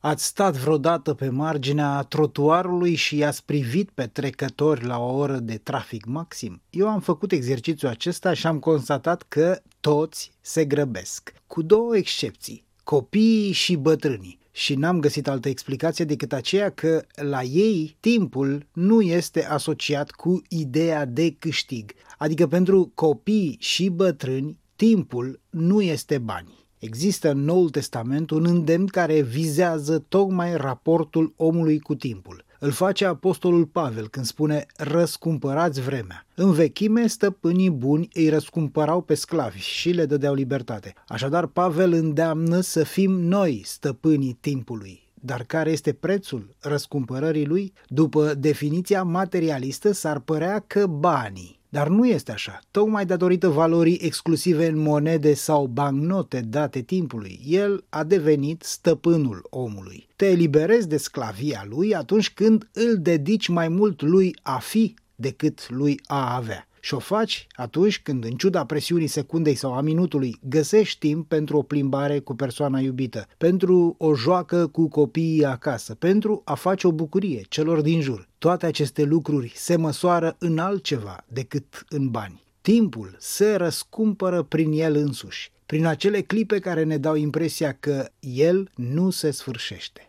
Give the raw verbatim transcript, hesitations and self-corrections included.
Ați stat vreodată pe marginea trotuarului și i-ați privit pe trecători la o oră de trafic maxim? Eu am făcut exercițiul acesta și am constatat că toți se grăbesc, cu două excepții, copiii și bătrânii. Și n-am găsit altă explicație decât aceea că la ei timpul nu este asociat cu ideea de câștig. Adică pentru copii și bătrâni, timpul nu este bani. Există în Noul Testament un îndemn care vizează tocmai raportul omului cu timpul. Îl face apostolul Pavel când spune răscumpărați vremea. În vechime, stăpânii buni îi răscumpărau pe sclavi și le dădeau libertate. Așadar, Pavel îndeamnă să fim noi stăpânii timpului. Dar care este prețul răscumpărării lui? După definiția materialistă, s-ar părea că banii. Dar nu este așa. Tocmai datorită valorii exclusive în monede sau bancnote date timpului, el a devenit stăpânul omului. Te eliberezi de sclavia lui atunci când îl dedici mai mult lui a fi decât lui a avea. Și o faci atunci când, în ciuda presiunii secundei sau a minutului, găsești timp pentru o plimbare cu persoana iubită, pentru o joacă cu copiii acasă, pentru a face o bucurie celor din jur. Toate aceste lucruri se măsoară în altceva decât în bani. Timpul se răscumpără prin el însuși, prin acele clipe care ne dau impresia că el nu se sfârșește.